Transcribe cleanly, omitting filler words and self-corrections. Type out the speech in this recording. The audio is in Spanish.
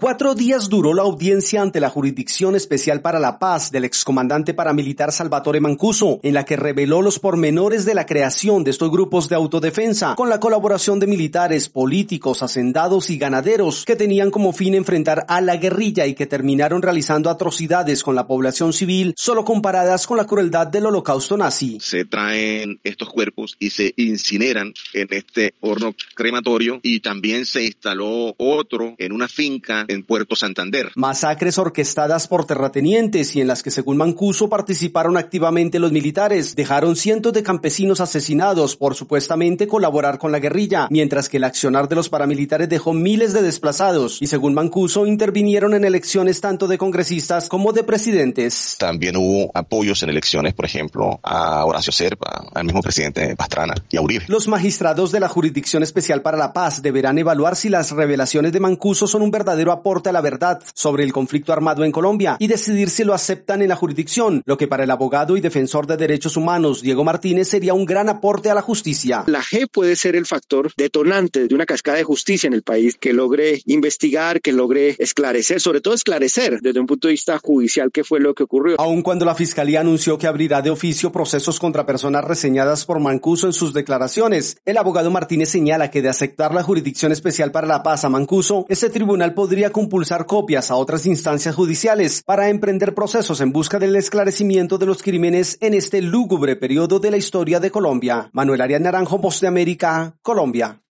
4 días duró la audiencia ante la Jurisdicción Especial para la Paz del excomandante paramilitar Salvatore Mancuso, en la que reveló los pormenores de la creación de estos grupos de autodefensa, con la colaboración de militares, políticos, hacendados y ganaderos, que tenían como fin enfrentar a la guerrilla y que terminaron realizando atrocidades con la población civil, solo comparadas con la crueldad del holocausto nazi. Se traen estos cuerpos y se incineran en este horno crematorio, y también se instaló otro en una finca en Puerto Santander. Masacres orquestadas por terratenientes y en las que, según Mancuso, participaron activamente los militares, dejaron cientos de campesinos asesinados por supuestamente colaborar con la guerrilla, mientras que el accionar de los paramilitares dejó miles de desplazados y, según Mancuso, intervinieron en elecciones tanto de congresistas como de presidentes. También hubo apoyos en elecciones, por ejemplo, a Horacio Serpa, al mismo presidente Pastrana y a Uribe. Los magistrados de la Jurisdicción Especial para la Paz deberán evaluar si las revelaciones de Mancuso son un verdadero aporte a la verdad sobre el conflicto armado en Colombia y decidir si lo aceptan en la jurisdicción, lo que para el abogado y defensor de derechos humanos Diego Martínez sería un gran aporte a la justicia. La JEP puede ser el factor detonante de una cascada de justicia en el país que logre investigar, que logre esclarecer, sobre todo esclarecer desde un punto de vista judicial qué fue lo que ocurrió. Aun cuando la Fiscalía anunció que abrirá de oficio procesos contra personas reseñadas por Mancuso en sus declaraciones, el abogado Martínez señala que de aceptar la Jurisdicción Especial para la Paz a Mancuso, este tribunal podría compulsar copias a otras instancias judiciales para emprender procesos en busca del esclarecimiento de los crímenes en este lúgubre periodo de la historia de Colombia. Manuel Arias Naranjo, Voz de América, Colombia.